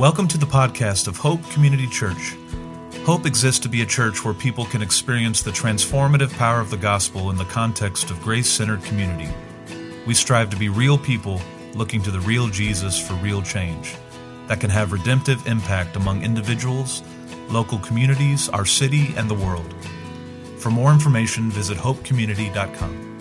Welcome to the podcast of Hope Community Church. Hope exists to be a church where people can experience the transformative power of the gospel in the context of grace-centered community. We strive to be real people looking to the real Jesus for real change that can have redemptive impact among individuals, local communities, our city, and the world. For more information, visit hopecommunity.com.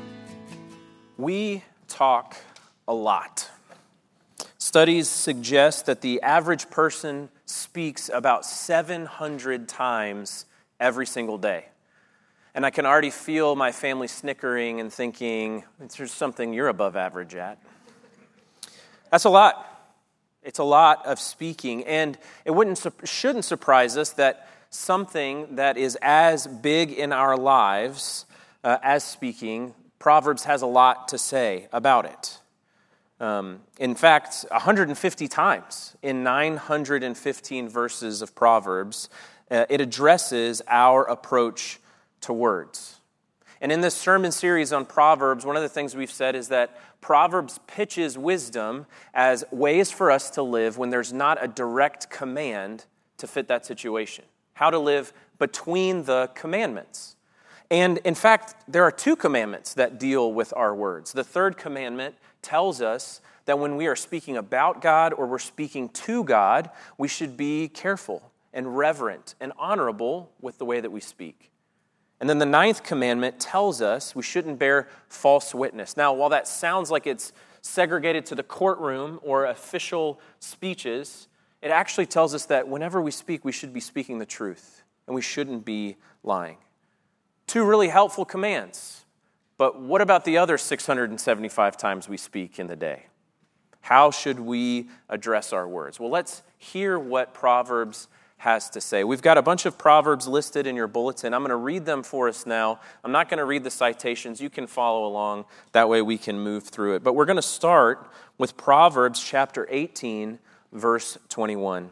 We talk a lot. Studies suggest that the average person speaks about 700 times every single day. And I can already feel my family snickering and thinking, there's something you're above average at. That's a lot. It's a lot of speaking. And it shouldn't surprise us that something that is as big in our lives as speaking, Proverbs has a lot to say about it. In fact, 150 times in 915 verses of Proverbs, it addresses our approach to words. And in this sermon series on Proverbs, one of the things we've said is that Proverbs pitches wisdom as ways for us to live when there's not a direct command to fit that situation. How to live between the commandments. And in fact, there are two commandments that deal with our words. The third commandment tells us that when we are speaking about God or we're speaking to God, we should be careful and reverent and honorable with the way that we speak. And then the ninth commandment tells us we shouldn't bear false witness. Now, while that sounds like it's segregated to the courtroom or official speeches, it actually tells us that whenever we speak, we should be speaking the truth and we shouldn't be lying. Two really helpful commands. But what about the other 675 times we speak in the day? How should we address our words? Well, let's hear what Proverbs has to say. We've got a bunch of Proverbs listed in your bulletin. I'm going to read them for us now. I'm not going to read the citations. You can follow along. That way we can move through it. But we're going to start with Proverbs chapter 18, verse 21.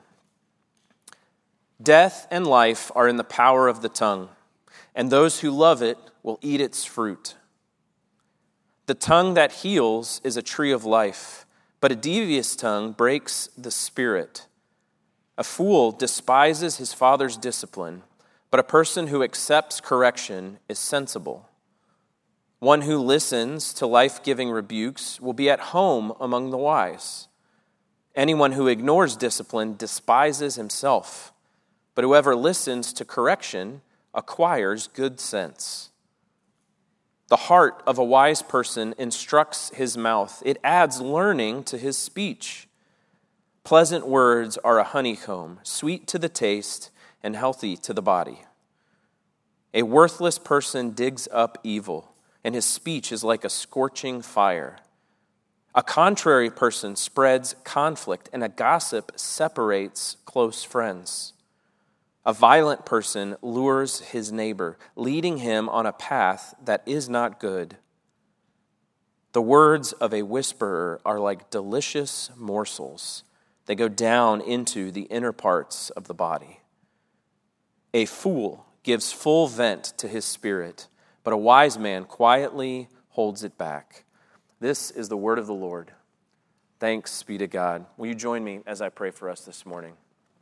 Death and life are in the power of the tongue, and those who love it will eat its fruit. The tongue that heals is a tree of life, but a devious tongue breaks the spirit. A fool despises his father's discipline, but a person who accepts correction is sensible. One who listens to life-giving rebukes will be at home among the wise. Anyone who ignores discipline despises himself, but whoever listens to correction acquires good sense. The heart of a wise person instructs his mouth. It adds learning to his speech. Pleasant words are a honeycomb, sweet to the taste and healthy to the body. A worthless person digs up evil, and his speech is like a scorching fire. A contrary person spreads conflict, and a gossip separates close friends. A violent person lures his neighbor, leading him on a path that is not good. The words of a whisperer are like delicious morsels. They go down into the inner parts of the body. A fool gives full vent to his spirit, but a wise man quietly holds it back. This is the word of the Lord. Thanks be to God. Will you join me as I pray for us this morning?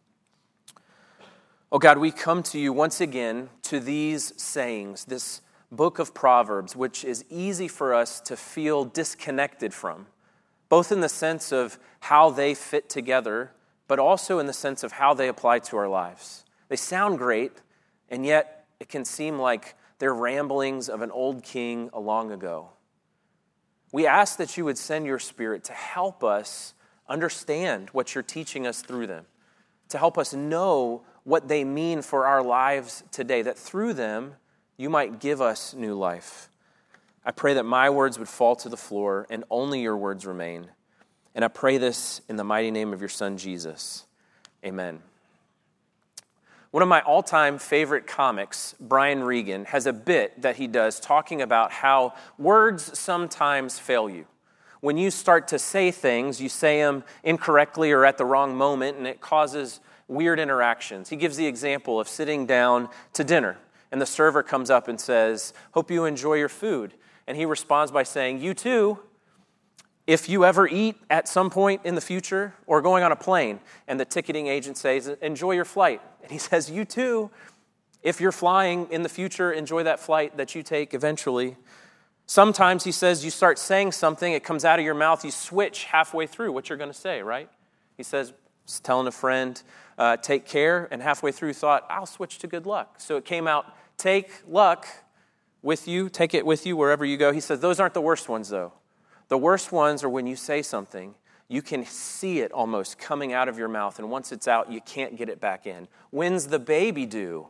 Oh God, we come to you once again to these sayings, this book of Proverbs, which is easy for us to feel disconnected from, both in the sense of how they fit together, but also in the sense of how they apply to our lives. They sound great, and yet it can seem like they're ramblings of an old king a long ago. We ask that you would send your Spirit to help us understand what you're teaching us through them, to help us know what they mean for our lives today, that through them, you might give us new life. I pray that my words would fall to the floor and only your words remain. And I pray this in the mighty name of your Son, Jesus. Amen. One of my all-time favorite comics, Brian Regan, has a bit that he does talking about how words sometimes fail you. When you start to say things, you say them incorrectly or at the wrong moment, and it causes weird interactions. He gives the example of sitting down to dinner, and the server comes up and says, "Hope you enjoy your food." And he responds by saying, "You too." If you ever eat at some point in the future or going on a plane and the ticketing agent says, enjoy your flight. And he says, you too. If you're flying in the future, enjoy that flight that you take eventually. Sometimes he says you start saying something, it comes out of your mouth, you switch halfway through what you're going to say, right? He says, telling a friend, take care, and halfway through thought, I'll switch to good luck. So it came out, take luck with you, take it with you wherever you go. He says, those aren't the worst ones though. The worst ones are when you say something, you can see it almost coming out of your mouth, and once it's out, you can't get it back in. When's the baby due?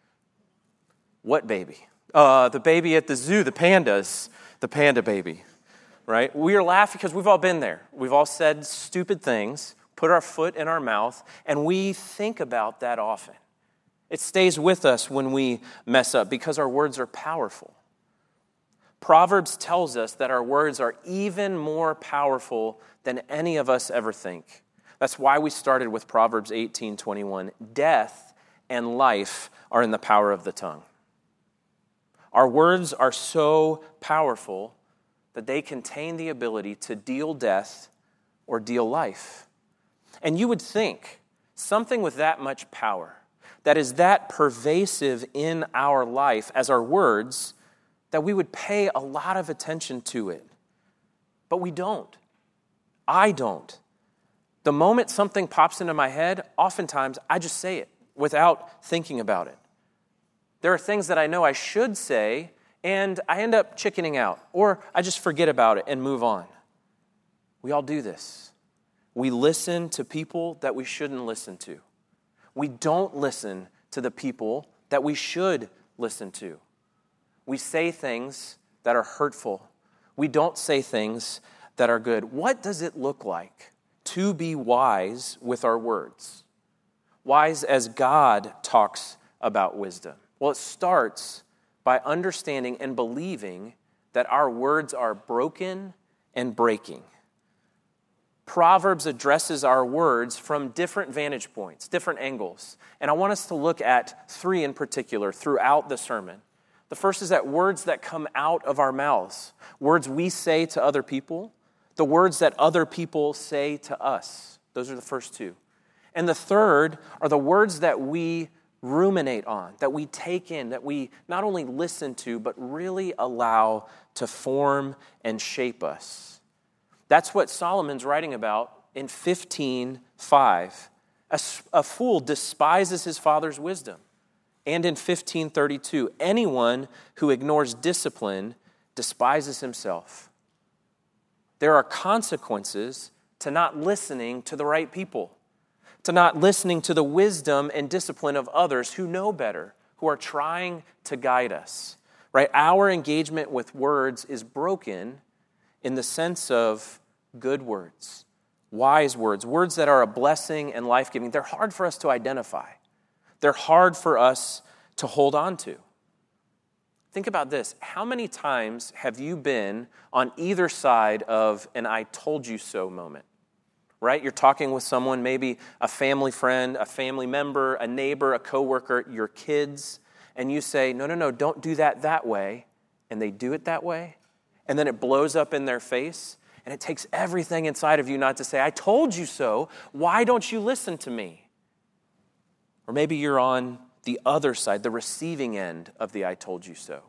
What baby? The baby at the zoo, the pandas, the panda baby, right? We are laughing because we've all been there. We've all said stupid things, put our foot in our mouth, and we think about that often. It stays with us when we mess up because our words are powerful. Proverbs tells us that our words are even more powerful than any of us ever think. That's why we started with Proverbs 18:21. Death and life are in the power of the tongue. Our words are so powerful that they contain the ability to deal death or deal life. And you would think something with that much power, that is that pervasive in our life as our words, that we would pay a lot of attention to it. But we don't. I don't. The moment something pops into my head, oftentimes I just say it without thinking about it. There are things that I know I should say, and I end up chickening out, or I just forget about it and move on. We all do this. We listen to people that we shouldn't listen to. We don't listen to the people that we should listen to. We say things that are hurtful. We don't say things that are good. What does it look like to be wise with our words? Wise as God talks about wisdom. Well, it starts by understanding and believing that our words are broken and breaking. Proverbs addresses our words from different vantage points, different angles. And I want us to look at 3 in particular throughout the sermon. The first is that words that come out of our mouths, words we say to other people, the words that other people say to us. Those are the first 2. And the third are the words that we ruminate on, that we take in, that we not only listen to, but really allow to form and shape us. That's what Solomon's writing about in 15:5. A fool despises his father's wisdom. And in 15:32, anyone who ignores discipline despises himself. There are consequences to not listening to the right people, to not listening to the wisdom and discipline of others who know better, who are trying to guide us. Right? Our engagement with words is broken in the sense of good words, wise words, words that are a blessing and life-giving. They're hard for us to identify. They're hard for us to hold on to. Think about this. How many times have you been on either side of an I told you so moment? Right? You're talking with someone, maybe a family friend, a family member, a neighbor, a coworker, your kids, and you say, no, don't do that way. And they do it that way. And then it blows up in their face. And it takes everything inside of you not to say, I told you so. Why don't you listen to me? Or maybe you're on the other side, the receiving end of the I told you so.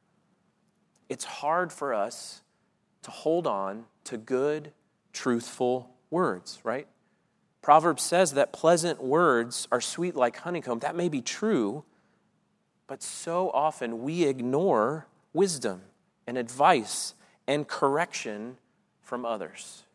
It's hard for us to hold on to good, truthful words, right? Proverbs says that pleasant words are sweet like honeycomb. That may be true, but so often we ignore wisdom and advice and correction from others.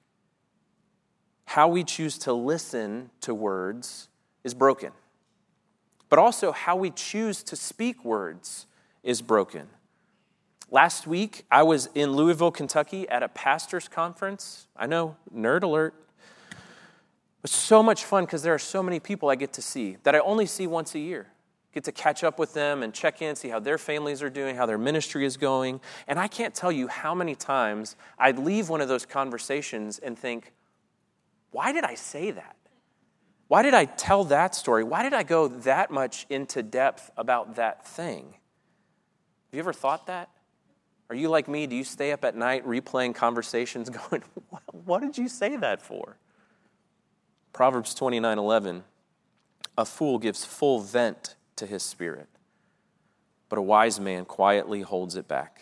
How we choose to listen to words is broken. But also how we choose to speak words is broken. Last week, I was in Louisville, Kentucky at a pastor's conference. I know, nerd alert. It was so much fun because there are so many people I get to see that I only see once a year. Get to catch up with them and check in, see how their families are doing, how their ministry is going. And I can't tell you how many times I'd leave one of those conversations and think, why did I say that? Why did I tell that story? Why did I go that much into depth about that thing? Have you ever thought that? Are you like me? Do you stay up at night replaying conversations going, what did you say that for? Proverbs 29:11, a fool gives full vent to his spirit, but a wise man quietly holds it back.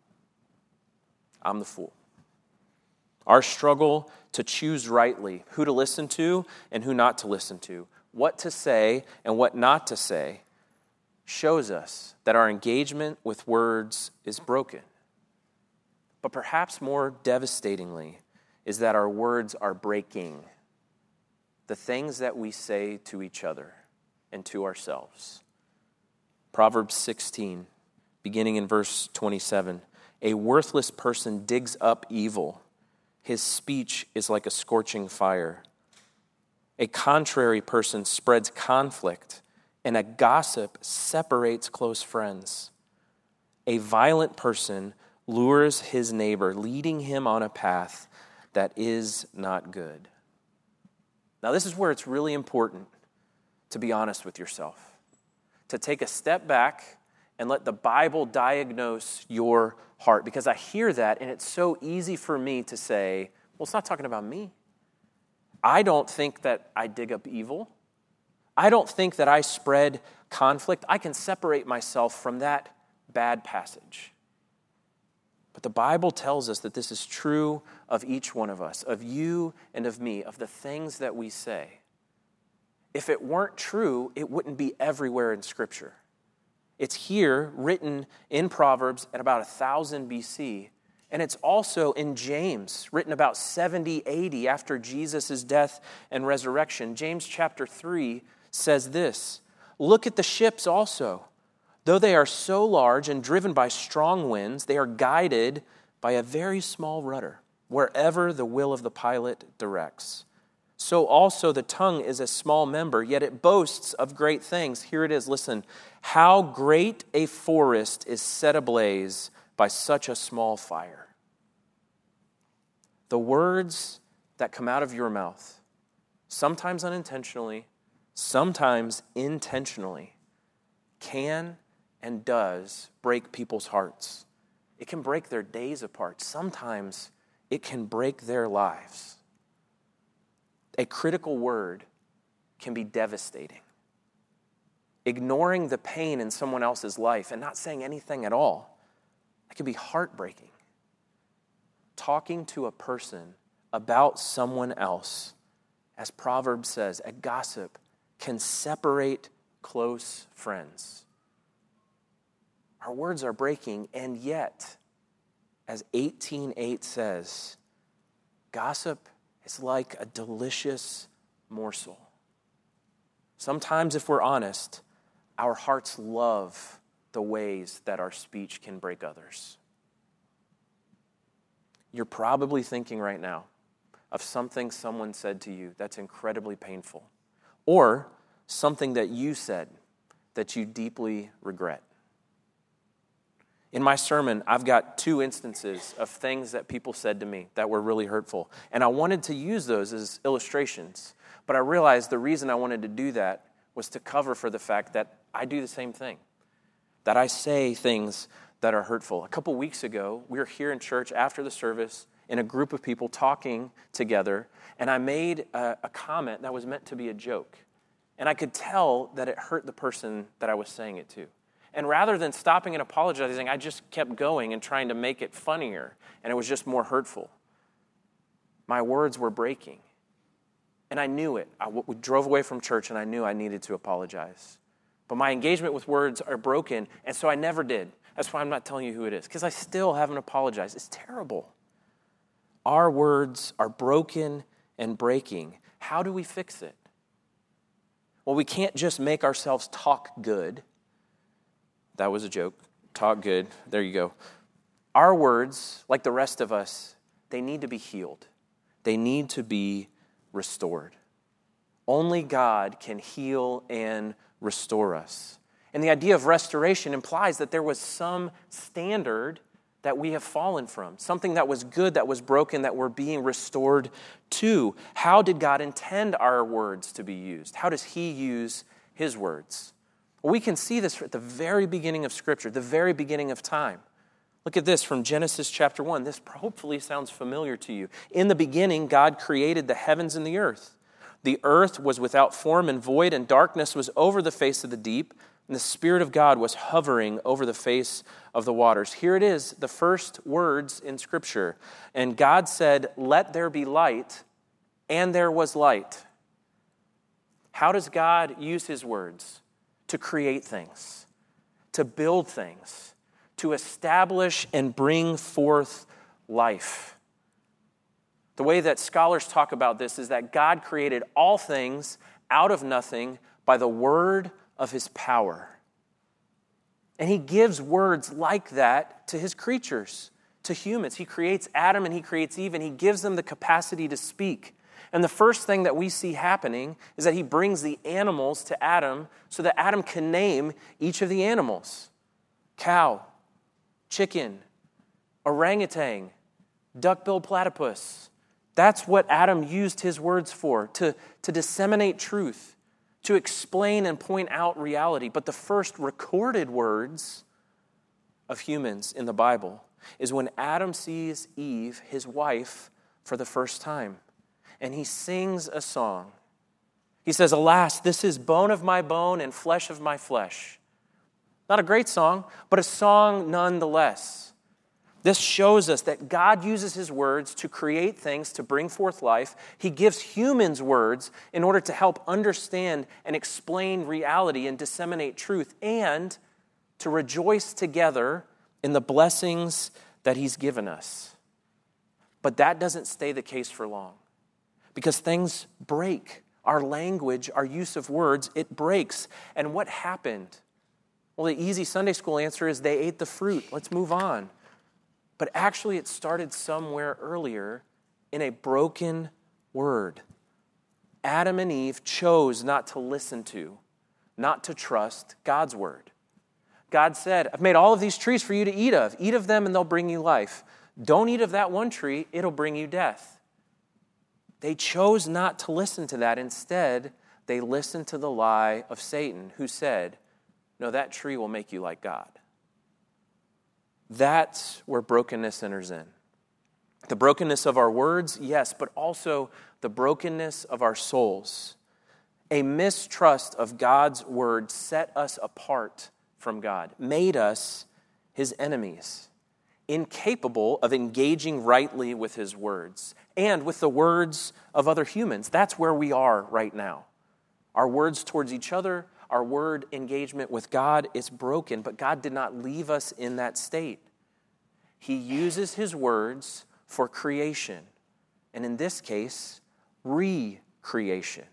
I'm the fool. Our struggle to choose rightly who to listen to and who not to listen to, what to say and what not to say, shows us that our engagement with words is broken. But perhaps more devastatingly is that our words are breaking the things that we say to each other and to ourselves. Proverbs 16, beginning in verse 27, a worthless person digs up evil. His speech is like a scorching fire. A contrary person spreads conflict, and a gossip separates close friends. A violent person lures his neighbor, leading him on a path that is not good. Now, this is where it's really important to be honest with yourself, to take a step back and let the Bible diagnose your heart. Because I hear that, and it's so easy for me to say, well, it's not talking about me. I don't think that I dig up evil. I don't think that I spread conflict. I can separate myself from that bad passage. But the Bible tells us that this is true of each one of us, of you and of me, of the things that we say. If it weren't true, it wouldn't be everywhere in Scripture. It's here, written in Proverbs at about 1000 BC, and it's also in James, written about 70 AD after Jesus' death and resurrection. James chapter 3 says this, look at the ships also. Though they are so large and driven by strong winds, they are guided by a very small rudder, wherever the will of the pilot directs. So also the tongue is a small member, yet it boasts of great things. Here it is, listen. How great a forest is set ablaze by such a small fire. The words that come out of your mouth, sometimes unintentionally, sometimes intentionally, can and does break people's hearts. It can break their days apart. Sometimes it can break their lives. A critical word can be devastating. Ignoring the pain in someone else's life and not saying anything at all, it can be heartbreaking. Talking to a person about someone else, as Proverbs says, a gossip can separate close friends. Our words are breaking, and yet, as 18:8 says, gossip is like a delicious morsel. Sometimes, if we're honest, our hearts love the ways that our speech can break others. You're probably thinking right now of something someone said to you that's incredibly painful, or something that you said that you deeply regret. In my sermon, I've got 2 instances of things that people said to me that were really hurtful. And I wanted to use those as illustrations. But I realized the reason I wanted to do that was to cover for the fact that I do the same thing. That I say things that are hurtful. A couple weeks ago, we were here in church after the service in a group of people talking together. And I made a comment that was meant to be a joke. And I could tell that it hurt the person that I was saying it to. And rather than stopping and apologizing, I just kept going and trying to make it funnier. And it was just more hurtful. My words were breaking. And I knew it. We drove away from church and I knew I needed to apologize. But my engagement with words are broken, and so I never did. That's why I'm not telling you who it is, because I still haven't apologized. It's terrible. Our words are broken and breaking. How do we fix it? Well, we can't just make ourselves talk good. That was a joke. Talk good. There you go. Our words, like the rest of us, they need to be healed. They need to be restored. Only God can heal and restore us. And the idea of restoration implies that there was some standard that we have fallen from, something that was good, that was broken, that we're being restored to. How did God intend our words to be used? How does He use His words? Well, we can see this at the very beginning of Scripture, the very beginning of time. Look at this from Genesis chapter 1. This hopefully sounds familiar to you. In the beginning, God created the heavens and the earth. The earth was without form and void, and darkness was over the face of the deep, and the Spirit of God was hovering over the face of the waters. Here it is, the first words in Scripture. And God said, "Let there be light," and there was light. How does God use his words? To create things, to build things, to establish and bring forth life. The way that scholars talk about this is that God created all things out of nothing by the word of his power. And he gives words like that to his creatures, to humans. He creates Adam and he creates Eve, and he gives them the capacity to speak. And the first thing that we see happening is that he brings the animals to Adam so that Adam can name each of the animals. Cow, chicken, orangutan, duck-billed platypus. That's what Adam used his words for, to disseminate truth, to explain and point out reality. But the first recorded words of humans in the Bible is when Adam sees Eve, his wife, for the first time. And he sings a song. He says, "Alas, this is bone of my bone and flesh of my flesh." Not a great song, but a song nonetheless. This shows us that God uses his words to create things, to bring forth life. He gives humans words in order to help understand and explain reality and disseminate truth, and to rejoice together in the blessings that he's given us. But that doesn't stay the case for long, because things break. Our language, our use of words, it breaks. And what happened? Well, the easy Sunday school answer is they ate the fruit. Let's move on. But actually, it started somewhere earlier in a broken word. Adam and Eve chose not to listen to, not to trust God's word. God said, "I've made all of these trees for you to eat of. Eat of them and they'll bring you life. Don't eat of that one tree, it'll bring you death." They chose not to listen to that. Instead, they listened to the lie of Satan, who said, "No, that tree will make you like God." That's where brokenness enters in. The brokenness of our words, yes, but also the brokenness of our souls. A mistrust of God's word set us apart from God, made us his enemies, incapable of engaging rightly with his words and with the words of other humans. That's where we are right now. Our words towards each other, our word engagement with God is broken, but God did not leave us in that state. He uses his words for creation, and in this case, recreation.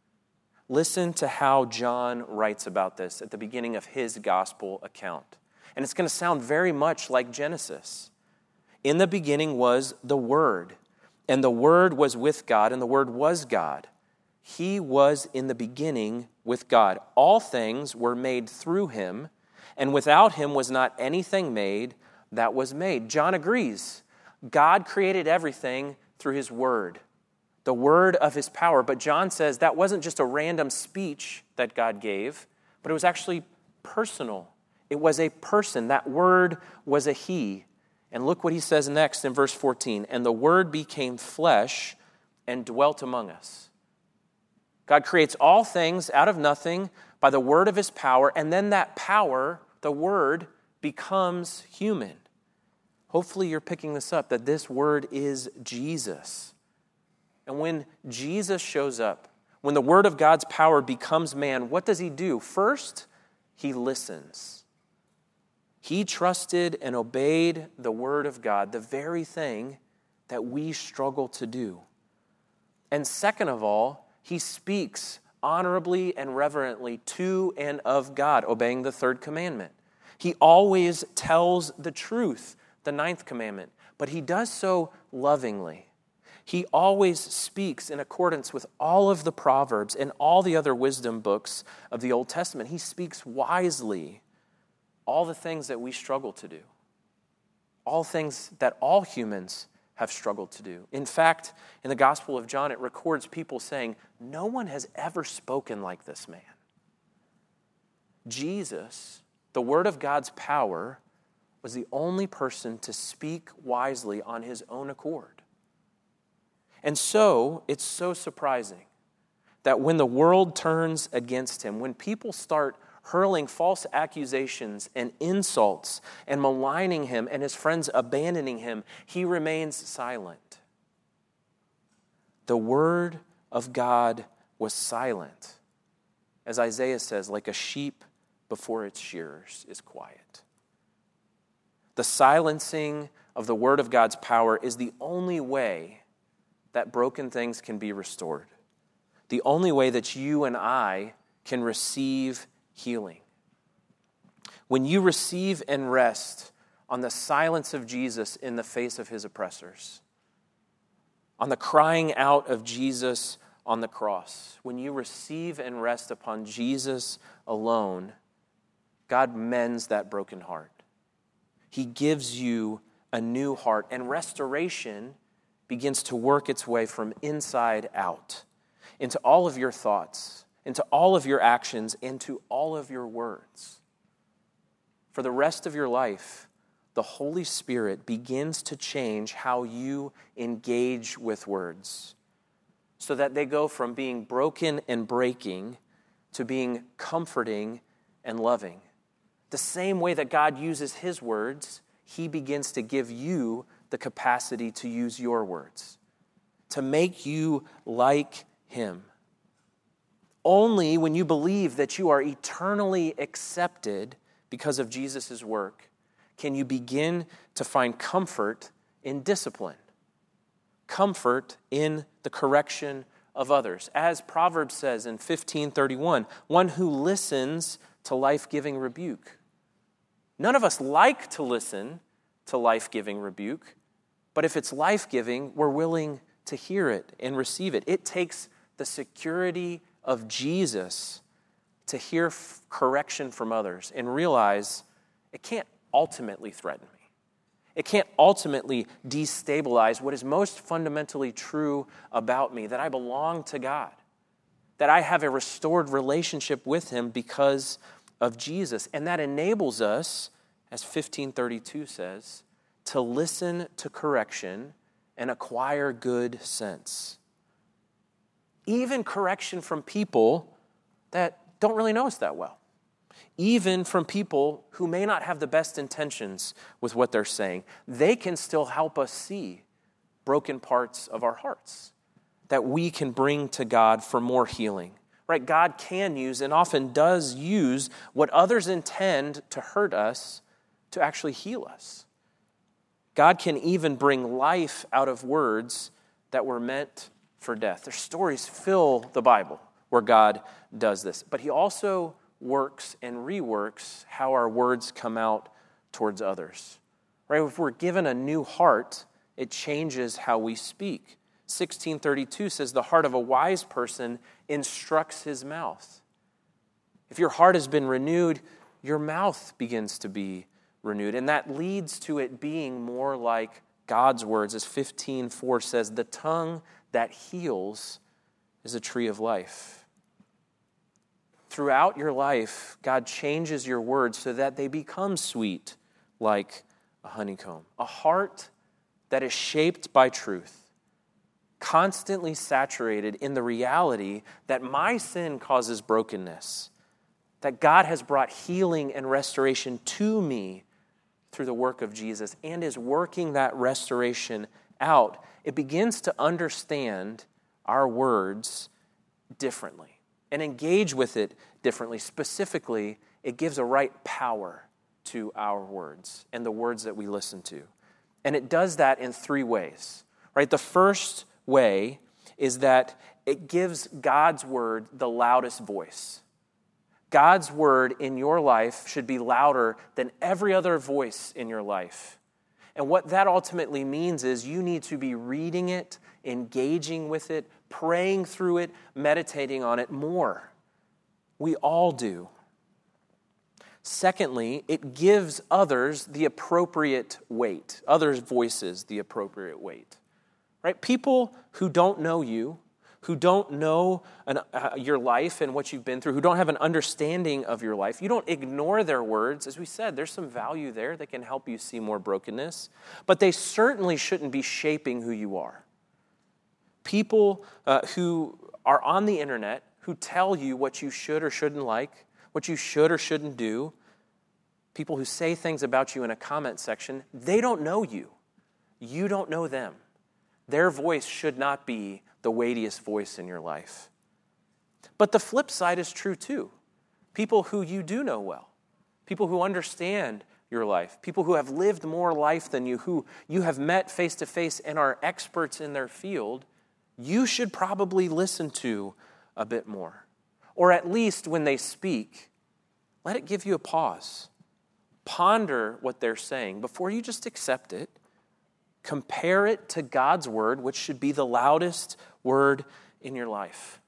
Listen to how John writes about this at the beginning of his gospel account. And it's going to sound very much like Genesis. "In the beginning was the Word, and the Word was with God, and the Word was God. He was in the beginning with God. All things were made through him, and without him was not anything made that was made." John agrees. God created everything through his word, the word of his power. But John says that wasn't just a random speech that God gave, but it was actually personal. It was a person. That word was a he. And look what he says next in verse 14. "And the word became flesh and dwelt among us." God creates all things out of nothing by the word of his power, and then that power, the word, becomes human. Hopefully you're picking this up, that this word is Jesus. And when Jesus shows up, when the word of God's power becomes man, what does he do? First, he listens. He trusted and obeyed the word of God, the very thing that we struggle to do. And second of all, he speaks honorably and reverently to and of God, obeying the third commandment. He always tells the truth, the ninth commandment, but he does so lovingly. He always speaks in accordance with all of the Proverbs and all the other wisdom books of the Old Testament. He speaks wisely, all the things that we struggle to do, all things that all humans have struggled to do. In fact, in the Gospel of John, it records people saying, "No one has ever spoken like this man." Jesus, the word of God's power, was the only person to speak wisely on his own accord. And so, it's so surprising that when the world turns against him, when people start hurling false accusations and insults and maligning him and his friends abandoning him, he remains silent. The word of God was silent. As Isaiah says, like a sheep before its shearers is quiet. The silencing of the word of God's power is the only way that broken things can be restored. The only way that you and I can receive healing. When you receive and rest on the silence of Jesus in the face of his oppressors, on the crying out of Jesus on the cross, when you receive and rest upon Jesus alone, God mends that broken heart. He gives you a new heart, and restoration begins to work its way from inside out into all of your thoughts, into all of your actions, into all of your words. For the rest of your life, the Holy Spirit begins to change how you engage with words so that they go from being broken and breaking to being comforting and loving. The same way that God uses his words, he begins to give you the capacity to use your words, to make you like him. Only when you believe that you are eternally accepted because of Jesus' work can you begin to find comfort in discipline, comfort in the correction of others. As Proverbs says in 15:31, one who listens to life-giving rebuke. None of us like to listen to life-giving rebuke, but if it's life-giving, we're willing to hear it and receive it. It takes the security of Jesus to hear correction from others and realize it can't ultimately threaten me. It can't ultimately destabilize what is most fundamentally true about me, that I belong to God, that I have a restored relationship with him because of Jesus. And that enables us, as 15:32 says, to listen to correction and acquire good sense. Even correction from people that don't really know us that well. Even from people who may not have the best intentions with what they're saying. They can still help us see broken parts of our hearts that we can bring to God for more healing. Right? God can use and often does use what others intend to hurt us to actually heal us. God can even bring life out of words that were meant for death. Their stories fill the Bible where God does this. But he also works and reworks how our words come out towards others. Right? If we're given a new heart, it changes how we speak. 16:32 says, the heart of a wise person instructs his mouth. If your heart has been renewed, your mouth begins to be renewed. And that leads to it being more like God's words. As 15:4 says, the tongue that heals is a tree of life. Throughout your life, God changes your words so that they become sweet like a honeycomb. A heart that is shaped by truth, constantly saturated in the reality that my sin causes brokenness, that God has brought healing and restoration to me through the work of Jesus and is working that restoration out. It begins to understand our words differently and engage with it differently. Specifically, it gives a right power to our words and the words that we listen to. And it does that in three ways. Right? The first way is that it gives God's word the loudest voice. God's word in your life should be louder than every other voice in your life. And what that ultimately means is you need to be reading it, engaging with it, praying through it, meditating on it more. We all do. Secondly, it gives others the appropriate weight, others' voices the appropriate weight. Right? People who don't know you, who don't know your life and what you've been through, who don't have an understanding of your life. You don't ignore their words. As we said, there's some value there that can help you see more brokenness. But they certainly shouldn't be shaping who you are. People who are on the internet, who tell you what you should or shouldn't like, what you should or shouldn't do, people who say things about you in a comment section, they don't know you. You don't know them. Their voice should not be the weightiest voice in your life. But the flip side is true too. People who you do know well, people who understand your life, people who have lived more life than you, who you have met face to face and are experts in their field, you should probably listen to a bit more. Or at least when they speak, let it give you a pause. Ponder what they're saying before you just accept it. Compare it to God's word, which should be the loudest word in your life.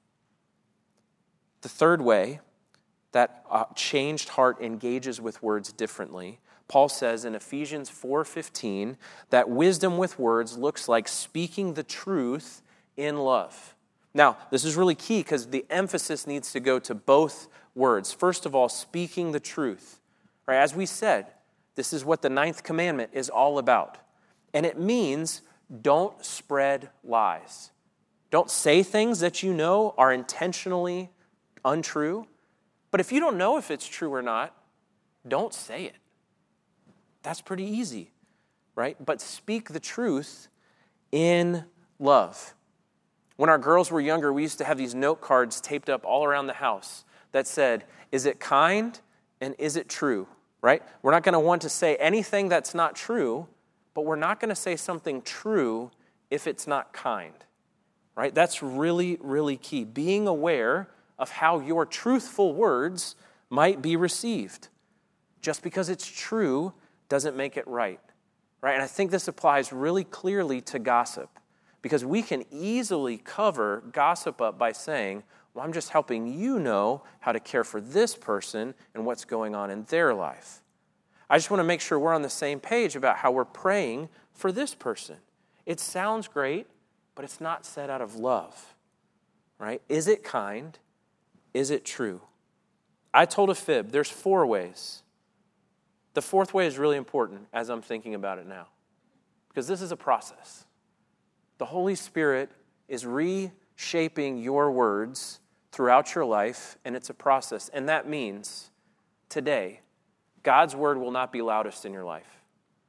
The third way that a changed heart engages with words differently, Paul says in Ephesians 4:15 that wisdom with words looks like speaking the truth in love. Now, this is really key because the emphasis needs to go to both words. First of all, speaking the truth. Right? As we said, this is what the 9th commandment is all about. And it means don't spread lies. Don't say things that you know are intentionally untrue. But if you don't know if it's true or not, don't say it. That's pretty easy, right? But speak the truth in love. When our girls were younger, we used to have these note cards taped up all around the house that said, is it kind and is it true, right? We're not going to want to say anything that's not true, but we're not going to say something true if it's not kind, right? That's really, really key. Being aware of how your truthful words might be received. Just because it's true doesn't make it right? And I think this applies really clearly to gossip, because we can easily cover gossip up by saying, well, I'm just helping you know how to care for this person and what's going on in their life. I just want to make sure we're on the same page about how we're praying for this person. It sounds great, but it's not said out of love, right? Is it kind? Is it true? I told a fib. There's 4 ways. The 4th way is really important as I'm thinking about it now, because this is a process. The Holy Spirit is reshaping your words throughout your life, and it's a process. And that means today, God's word will not be loudest in your life.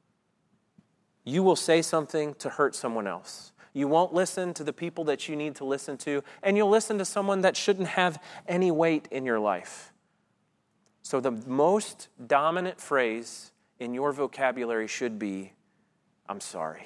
You will say something to hurt someone else. You won't listen to the people that you need to listen to, and you'll listen to someone that shouldn't have any weight in your life. So the most dominant phrase in your vocabulary should be, I'm sorry.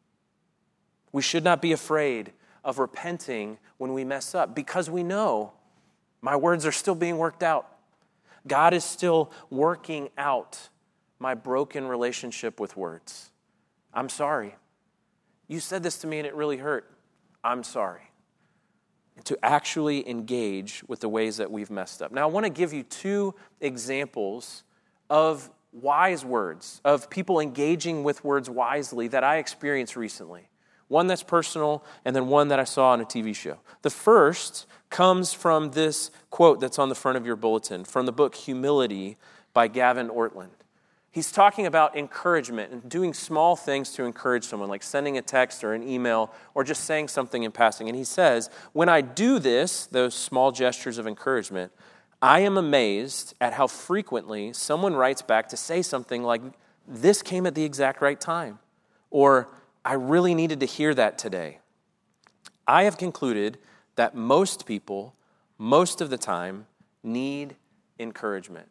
We should not be afraid of repenting when we mess up, because we know my words are still being worked out. God is still working out my broken relationship with words. I'm sorry. You said this to me and it really hurt. I'm sorry. And to actually engage with the ways that we've messed up. Now, I want to give you 2 examples of wise words, of people engaging with words wisely that I experienced recently. One that's personal, and then one that I saw on a TV show. The first comes from this quote that's on the front of your bulletin, from the book Humility by Gavin Ortlund. He's talking about encouragement and doing small things to encourage someone, like sending a text or an email or just saying something in passing. And he says, when I do this, those small gestures of encouragement, I am amazed at how frequently someone writes back to say something like, this came at the exact right time, or I really needed to hear that today. I have concluded that most people, most of the time, need encouragement.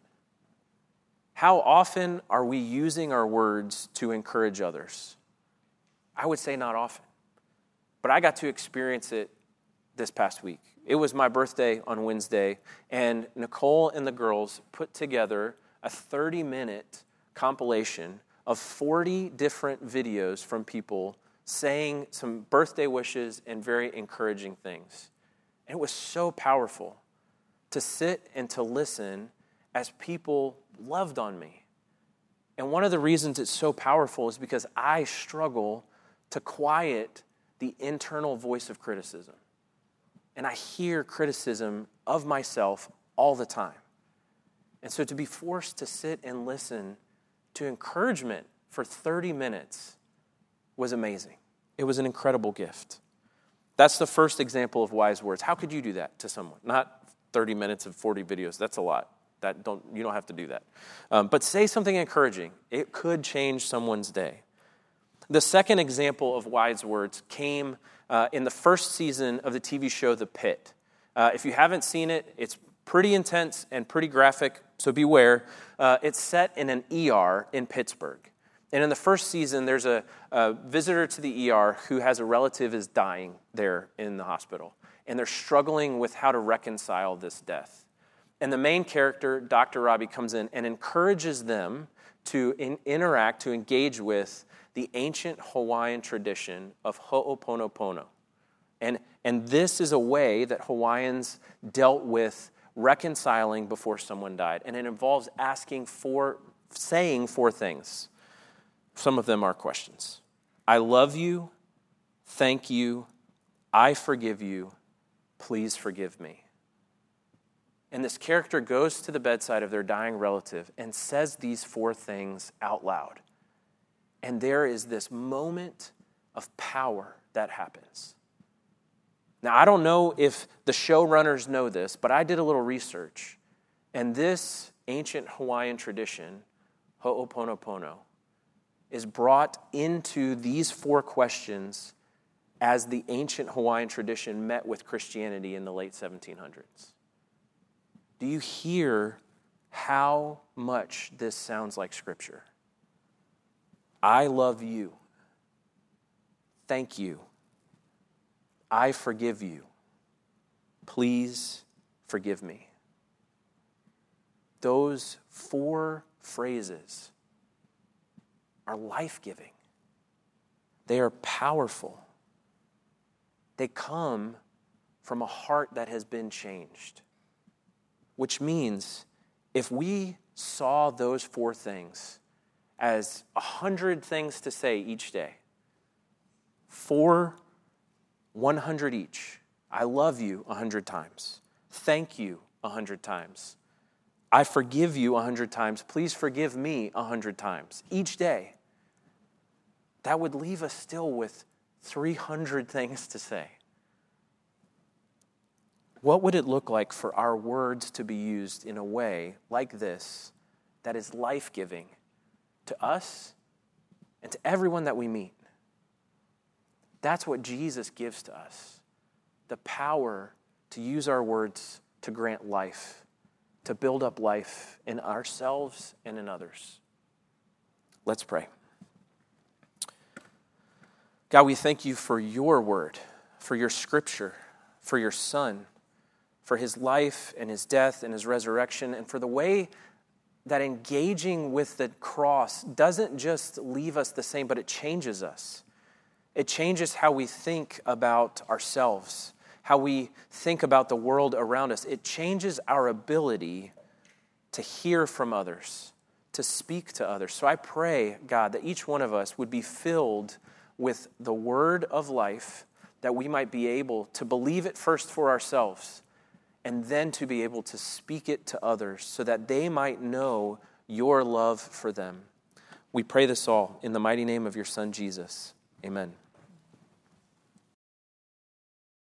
How often are we using our words to encourage others? I would say not often. But I got to experience it this past week. It was my birthday on Wednesday, and Nicole and the girls put together a 30-minute compilation of 40 different videos from people saying some birthday wishes and very encouraging things. And it was so powerful to sit and to listen as people loved on me. And one of the reasons it's so powerful is because I struggle to quiet the internal voice of criticism. and I hear criticism of myself all the time. And so to be forced to sit and listen to encouragement for 30 minutes was amazing. It was an incredible gift. That's the first example of wise words. How could you do that to someone? Not 30 minutes of 40 videos. That's a lot. You don't have to do that. But say something encouraging. It could change someone's day. The second example of wise words came in the first season of the TV show The Pitt. If you haven't seen it, it's pretty intense and pretty graphic, so beware. It's set in an ER in Pittsburgh. And in the first season, there's a visitor to the ER who has a relative is dying there in the hospital. And they're struggling with how to reconcile this death. And the main character, Dr. Robbie, comes in and encourages them to interact, to engage with the ancient Hawaiian tradition of ho'oponopono. And this is a way that Hawaiians dealt with reconciling before someone died. And it involves saying four things. Some of them are questions. I love you. Thank you. I forgive you. Please forgive me. And this character goes to the bedside of their dying relative and says these four things out loud. And there is this moment of power that happens. Now, I don't know if the showrunners know this, but I did a little research. And this ancient Hawaiian tradition, ho'oponopono, is brought into these four questions as the ancient Hawaiian tradition met with Christianity in the late 1700s. Do you hear how much this sounds like Scripture? I love you. Thank you. I forgive you. Please forgive me. Those four phrases are life-giving. They are powerful. They come from a heart that has been changed. Which means if we saw those four things as 100 things to say each day, 100 each. I love you 100 times. Thank you 100 times. I forgive you 100 times. Please forgive me 100 times each day. That would leave us still with 300 things to say. What would it look like for our words to be used in a way like this that is life-giving to us and to everyone that we meet? That's what Jesus gives to us, the power to use our words to grant life, to build up life in ourselves and in others. Let's pray. God, we thank you for your word, for your scripture, for your Son, for his life and his death and his resurrection, and for the way that engaging with the cross doesn't just leave us the same, but it changes us. It changes how we think about ourselves, how we think about the world around us. It changes our ability to hear from others, to speak to others. So I pray, God, that each one of us would be filled with the word of life, that we might be able to believe it first for ourselves, and then to be able to speak it to others so that they might know your love for them. We pray this all in the mighty name of your Son, Jesus. Amen.